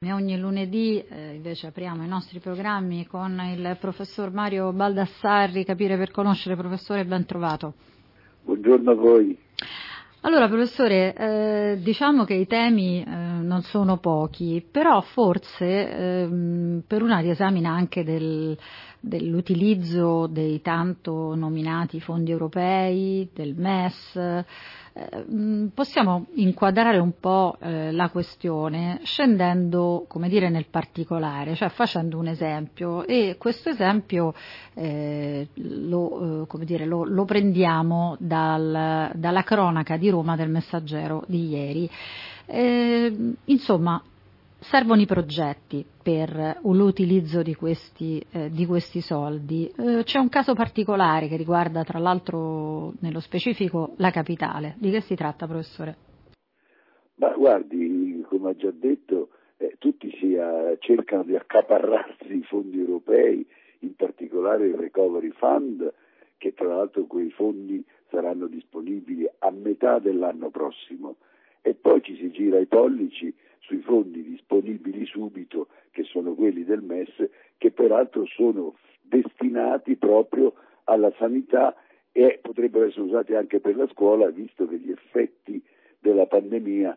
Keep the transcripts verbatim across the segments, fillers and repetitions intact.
Ogni lunedì eh, invece apriamo i nostri programmi con il professor Mario Baldassarri, Capire per conoscere. Professore, ben trovato. Buongiorno a voi. Allora, professore, eh, diciamo che i temi eh, non sono pochi, però forse eh, per una riesamina anche del, dell'utilizzo dei tanto nominati fondi europei, del M E S, eh, possiamo inquadrare un po' eh, la questione scendendo, come dire, nel particolare, cioè facendo un esempio, e questo esempio eh, lo, eh, come dire, lo, lo prendiamo dal, dalla cronaca di Roma del Messaggero di ieri. Eh, insomma, servono i progetti per l'utilizzo di questi, eh, di questi soldi. Eh, c'è un caso particolare che riguarda, tra l'altro, nello specifico, la capitale. Di che si tratta, professore? Ma guardi, come ha già detto, eh, tutti si, uh, cercano di accaparrarsi i fondi europei, in particolare il Recovery Fund, che tra l'altro quei fondi saranno disponibili a metà dell'anno prossimo. E poi ci si gira i pollici sui fondi disponibili subito, che sono quelli del M E S, che peraltro sono destinati proprio alla sanità e potrebbero essere usati anche per la scuola, visto che gli effetti della pandemia,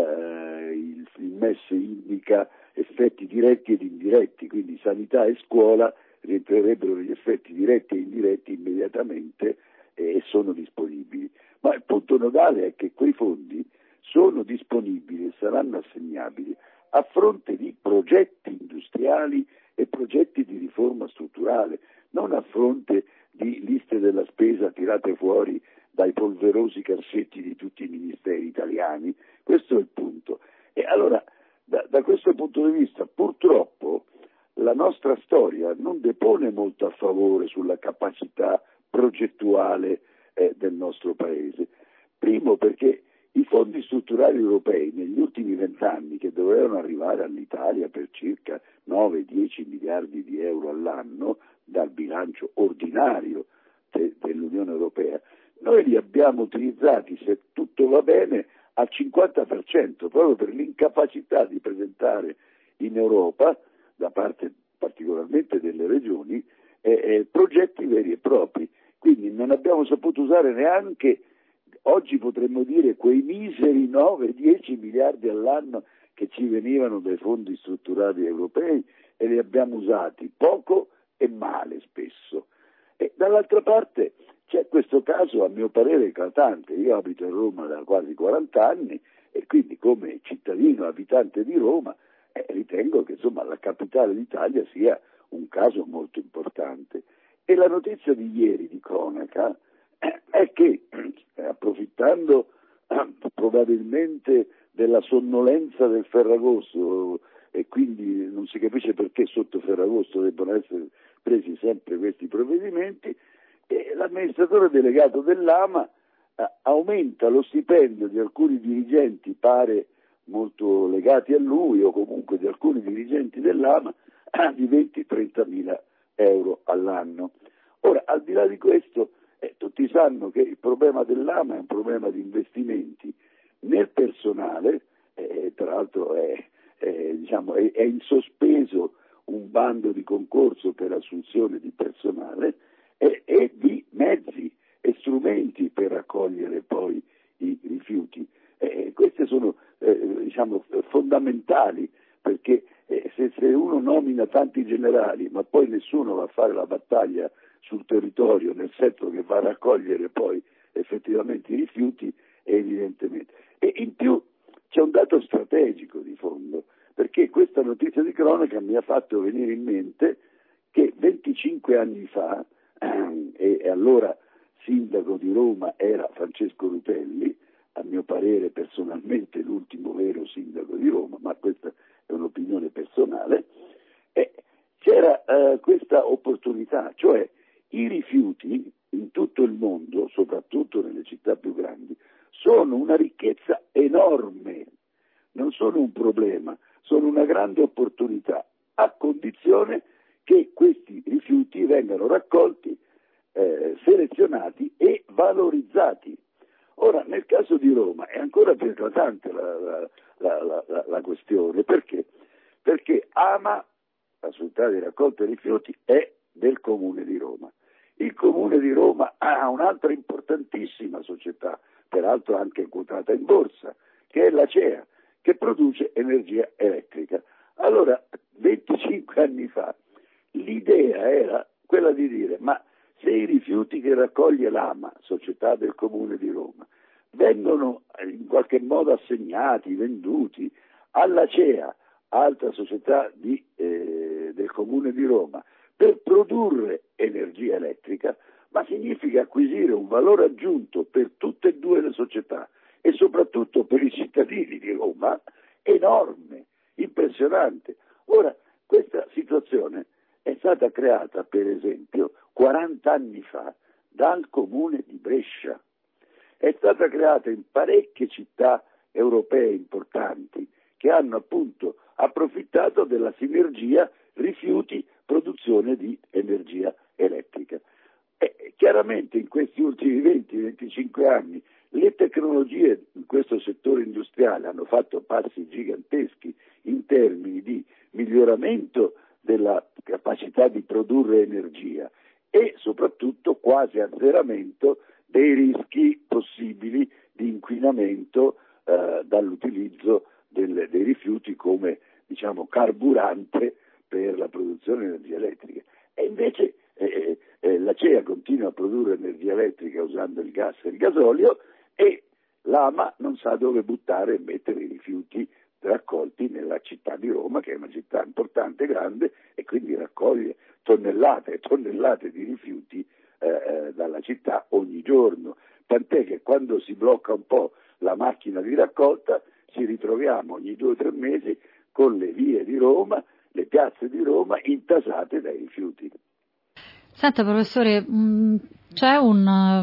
eh, il, il M E S indica effetti diretti ed indiretti, quindi sanità e scuola rientrerebbero negli effetti diretti e indiretti immediatamente eh, e sono disponibili. Ma il punto nodale è che quei fondi sono disponibili e saranno assegnabili a fronte di progetti industriali e progetti di riforma strutturale, non a fronte di liste della spesa tirate fuori dai polverosi cassetti di tutti i ministeri italiani. Questo è il punto. E allora, da, da questo punto di vista, purtroppo, la nostra storia non depone molto a favore sulla capacità progettuale eh, del nostro Paese. Primo perché i fondi strutturali europei negli ultimi vent'anni, che dovevano arrivare all'Italia per circa nove dieci miliardi di euro all'anno dal bilancio ordinario de- dell'Unione Europea, noi li abbiamo utilizzati, se tutto va bene, al cinquanta per cento, proprio per l'incapacità di presentare in Europa, da parte particolarmente delle regioni, eh, eh, progetti veri e propri. Quindi non abbiamo saputo usare neanche, oggi potremmo dire, quei miseri nove dieci miliardi all'anno che ci venivano dai fondi strutturali europei, e li abbiamo usati poco e male spesso. E dall'altra parte c'è questo caso, a mio parere, eclatante. Io abito a Roma da quasi quaranta anni e quindi, come cittadino abitante di Roma, eh, ritengo che insomma la capitale d'Italia sia un caso molto importante. E la notizia di ieri di cronaca eh, è che, eh, approfittando eh, probabilmente della sonnolenza del Ferragosto, e quindi non si capisce perché sotto Ferragosto debbano essere presi sempre questi provvedimenti, e l'amministratore delegato dell'A M A eh, aumenta lo stipendio di alcuni dirigenti, pare molto legati a lui, o comunque di alcuni dirigenti dell'A M A, di venti trenta mila euro all'anno. Ora, al di là di questo, eh, tutti sanno che il problema dell'A M A è un problema di investimenti nel personale, eh, tra l'altro è, è, diciamo, è, è in sospeso un bando di concorso per assunzione di personale e, e di mezzi e strumenti per raccogliere poi i rifiuti. Eh, queste sono eh, diciamo, fondamentali, perché eh, se, se uno nomina tanti generali ma poi nessuno va a fare la battaglia sul territorio, nel senso che va a raccogliere poi effettivamente i rifiuti, è evidentemente. E in più c'è un dato strategico di fondo, perché questa notizia di cronaca mi ha fatto venire in mente che venticinque anni fa, ehm, e, e allora sindaco di Roma era Francesco Rutelli, a mio parere personalmente l'ultimo vero sindaco di Roma, ma questa è un'opinione personale, e c'era eh, questa opportunità, cioè i rifiuti in tutto il mondo, soprattutto nelle città più grandi, sono una ricchezza enorme, non sono un problema, sono una grande opportunità, a condizione che questi rifiuti vengano raccolti, eh, selezionati e valorizzati. Ora, nel caso di Roma è ancora più eclatante la, la, la, la, la questione, perché? AMA, la società di raccolta dei rifiuti, è del Comune di Roma. Il Comune di Roma ha un'altra importantissima società, peraltro anche quotata in borsa, che è l'Acea, che produce energia elettrica. Allora, venticinque anni fa, l'idea era quella di dire, ma se i rifiuti che raccoglie l'AMA, società del Comune di Roma, vengono in qualche modo assegnati, venduti all'Acea, altra società di, eh, del Comune di Roma, per produrre energia elettrica, ma significa acquisire un valore aggiunto per tutte e due le società e soprattutto per i cittadini di Roma enorme, impressionante. Ora, questa situazione è stata creata, per esempio, quaranta anni fa dal Comune di Brescia. È stata creata in parecchie città europee importanti che hanno appunto approfittato della sinergia rifiuti-produzione di energia elettrica. E chiaramente in questi ultimi venti venticinque anni le tecnologie in questo settore industriale hanno fatto passi giganteschi in termini di miglioramento della capacità di produrre energia e soprattutto quasi azzeramento dei rischi possibili di inquinamento eh, dall'utilizzo del, dei rifiuti come, diciamo, carburante per la produzione di energia elettrica. E invece eh, eh, l'Acea continua a produrre energia elettrica usando il gas e il gasolio e l'AMA non sa dove buttare e mettere i rifiuti raccolti nella città di Roma, che è una città importante, grande, e quindi raccoglie tonnellate e tonnellate di rifiuti eh, dalla città ogni giorno, tant'è che quando si blocca un po' la macchina di raccolta ci ritroviamo ogni due o tre mesi con le vie di Roma, le piazze di Roma intasate dai rifiuti. Senta professore, mh, c'è un,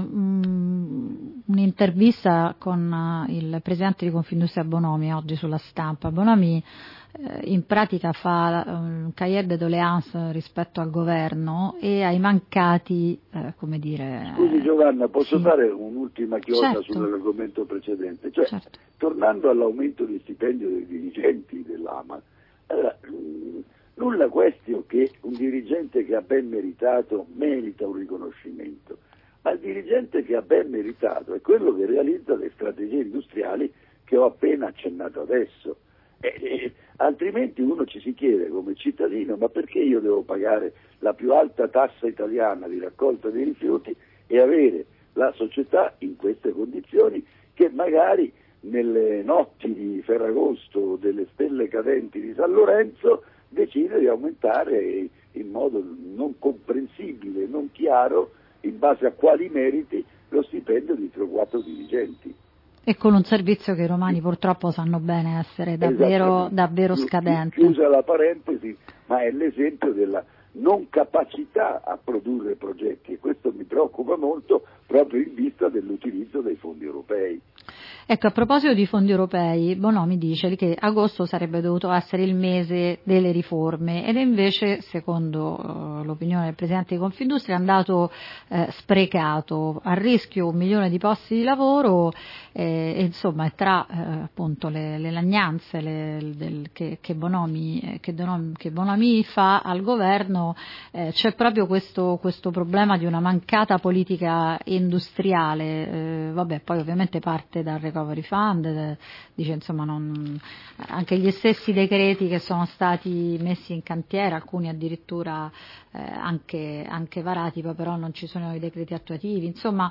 mh, un'intervista con uh, il presidente di Confindustria Bonomi oggi sulla stampa. Bonomi eh, in pratica fa uh, un cahier de doléances rispetto al governo e ai mancati, eh, come dire... Scusi Giovanna, posso sì. fare un'ultima chiosa certo. sull'argomento precedente? Cioè, certo. tornando all'aumento di stipendio dei dirigenti dell'AMA, allora, mh, nulla questio che un dirigente che ha ben meritato merita un riconoscimento, ma il dirigente che ha ben meritato è quello che realizza le strategie industriali che ho appena accennato adesso. E, e, altrimenti uno ci si chiede come cittadino, ma perché io devo pagare la più alta tassa italiana di raccolta dei rifiuti e avere la società in queste condizioni che magari nelle notti di Ferragosto o delle stelle cadenti di San Lorenzo decide di aumentare in modo non comprensibile, non chiaro, in base a quali meriti, lo stipendio di tre o quattro dirigenti. E con un servizio che i romani purtroppo sanno bene essere davvero, davvero scadente. Chiusa la parentesi, ma è l'esempio della non capacità a produrre progetti e questo mi preoccupa molto proprio in vista dell'utilizzo dei fondi europei. Ecco, a proposito di fondi europei, Bonomi dice che agosto sarebbe dovuto essere il mese delle riforme ed invece, secondo uh, l'opinione del Presidente di Confindustria, è andato eh, sprecato, a rischio un milione di posti di lavoro eh, e insomma tra eh, appunto le, le lagnanze le, del, che, che, Bonomi, eh, che, Bonomi, che Bonomi fa al governo eh, c'è proprio questo, questo problema di una mancata politica industriale, eh, vabbè poi ovviamente parte dal Recovery Fund, dice insomma non, anche gli stessi decreti che sono stati messi in cantiere, alcuni addirittura eh, anche, anche varati, poi però non ci sono i decreti attuativi, insomma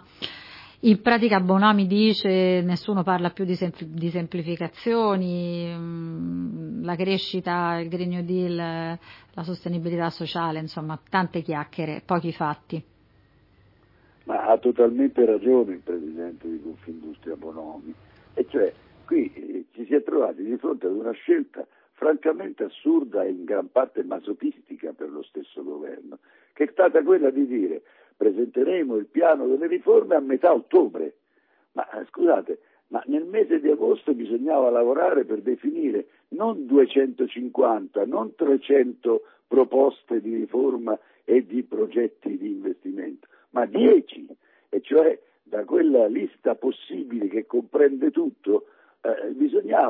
in pratica Bonomi dice nessuno parla più di, sempl- di semplificazioni, mh, la crescita, il Green New Deal, la sostenibilità sociale, insomma tante chiacchiere, pochi fatti. Ma ha totalmente ragione il Presidente di Confindustria Bonomi, e cioè qui eh, ci si è trovati di fronte ad una scelta francamente assurda e in gran parte masochistica per lo stesso governo, che è stata quella di dire presenteremo il piano delle riforme a metà ottobre. Ma scusate, ma nel mese di agosto bisognava lavorare per definire non duecentocinquanta, non trecento proposte di riforma e di progetti di investimento, ma dieci, e cioè da quella lista possibile che comprende tutto, eh, bisognava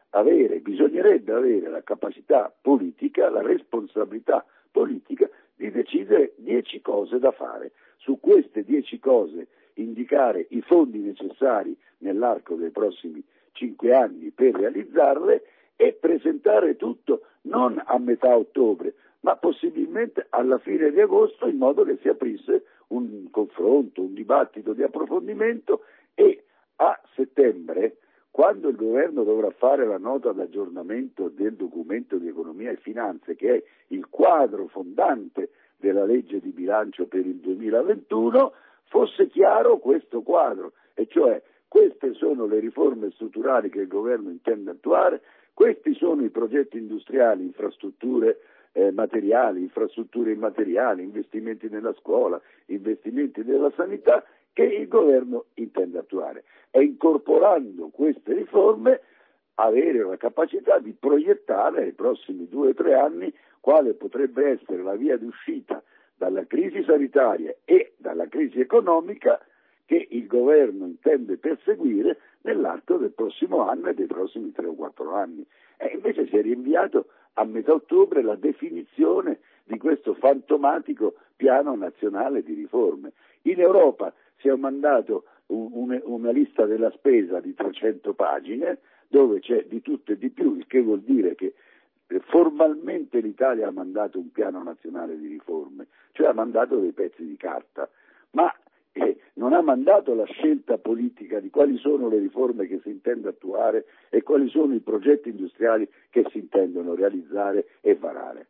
avere, bisognerebbe avere la capacità politica, la responsabilità politica di decidere dieci cose da fare. Su queste dieci cose indicare i fondi necessari nell'arco dei prossimi cinque anni per realizzarle e presentare tutto non a metà ottobre, ma possibilmente alla fine di agosto, in modo che si aprisse un confronto, un dibattito di approfondimento, e a settembre, quando il governo dovrà fare la nota d'aggiornamento del documento di economia e finanze, che è il quadro fondante della legge di bilancio per il duemilaventuno, fosse chiaro questo quadro, e cioè queste sono le riforme strutturali che il governo intende attuare, questi sono i progetti industriali, infrastrutture eh, materiali, infrastrutture immateriali, investimenti nella scuola, investimenti nella sanità che il governo intende attuare, e incorporando queste riforme avere la capacità di proiettare nei prossimi due o tre anni quale potrebbe essere la via d'uscita dalla crisi sanitaria e dalla crisi economica che il governo intende perseguire nell'arco del prossimo anno e dei prossimi tre o quattro anni. E invece si è rinviato a metà ottobre la definizione di questo fantomatico piano nazionale di riforme. In Europa si è mandato un, un, una lista della spesa di trecento pagine dove c'è di tutto e di più, il che vuol dire che formalmente l'Italia ha mandato un piano nazionale di riforme, cioè ha mandato dei pezzi di carta, ma eh, non ha mandato la scelta politica di quali sono le riforme che si intende attuare e quali sono i progetti industriali che si intendono realizzare e varare.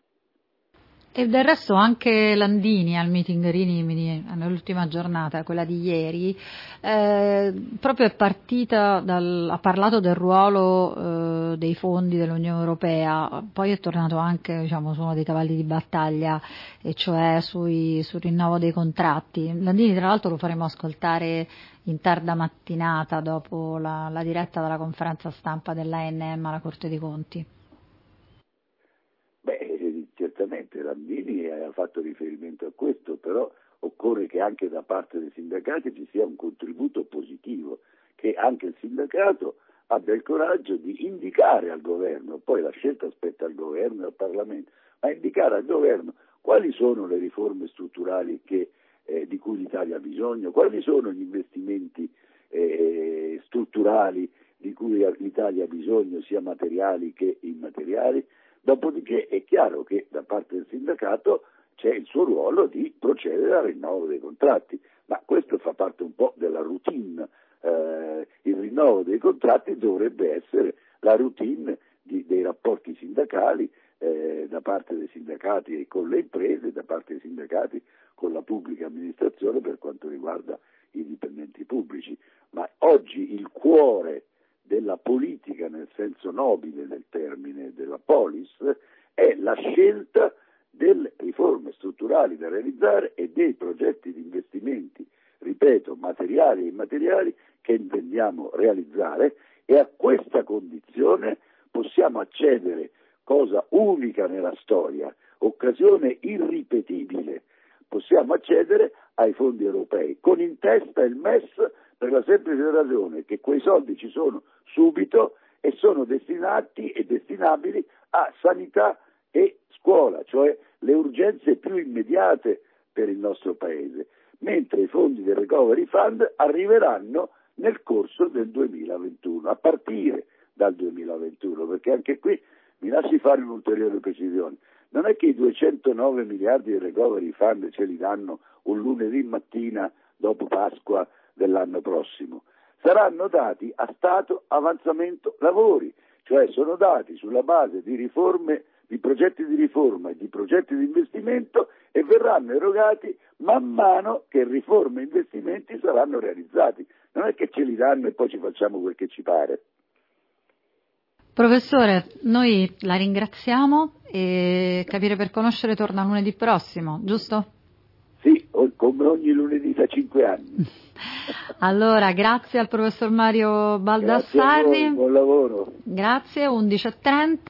E del resto anche Landini al meeting Rimini, nell'ultima giornata, quella di ieri, eh, proprio è partita dal, ha parlato del ruolo eh, dei fondi dell'Unione Europea, poi è tornato anche, diciamo, su uno dei cavalli di battaglia, e cioè sui, sul rinnovo dei contratti. Landini tra l'altro lo faremo ascoltare in tarda mattinata dopo la, la diretta della conferenza stampa dell'A N M alla Corte dei Conti. Beh, certamente Landini ha fatto riferimento a questo, però occorre che anche da parte dei sindacati ci sia un contributo positivo, che anche il sindacato abbia il coraggio di indicare al governo, poi la scelta spetta al governo e al Parlamento, ma indicare al governo quali sono le riforme strutturali che, eh, di cui l'Italia ha bisogno, quali sono gli investimenti eh, strutturali di cui l'Italia ha bisogno, sia materiali che immateriali. Dopodiché è chiaro che da parte del sindacato c'è il suo ruolo di procedere al rinnovo dei contratti, ma questo fa parte un po' della routine. Eh, il rinnovo dei contratti dovrebbe essere la routine di, dei rapporti sindacali eh, da parte dei sindacati con le imprese, da parte dei sindacati con la pubblica amministrazione per quanto riguarda i dipendenti pubblici. Ma oggi il cuore della politica nel senso nobile del termine, della polis, è la scelta delle riforme strutturali da realizzare e dei progetti di investimenti, ripeto, materiali e immateriali, che intendiamo realizzare, e a questa condizione possiamo accedere, cosa unica nella storia, occasione irripetibile, possiamo accedere ai fondi europei, con in testa il M E S, per la semplice ragione che quei soldi ci sono subito e sono destinati e destinabili a sanità e scuola, cioè le urgenze più immediate per il nostro Paese, mentre i fondi del Recovery Fund arriveranno nel corso del duemilaventuno, a partire dal duemilaventuno, perché anche qui mi lasci fare un'ulteriore precisione. Non è che i duecentonove miliardi del Recovery Fund ce li danno un lunedì mattina dopo Pasqua dell'anno prossimo, saranno dati a stato avanzamento lavori, cioè sono dati sulla base di riforme, di progetti di riforma e di progetti di investimento, e verranno erogati man mano che riforme e investimenti saranno realizzati. Non è che ce li danno e poi ci facciamo quel che ci pare. Professore, noi la ringraziamo e Capire per Conoscere torna lunedì prossimo, giusto? Sì, come ogni lunedì da cinque anni. Allora, grazie al professor Mario Baldassarri. Grazie a voi, buon lavoro. Grazie, undici e trenta.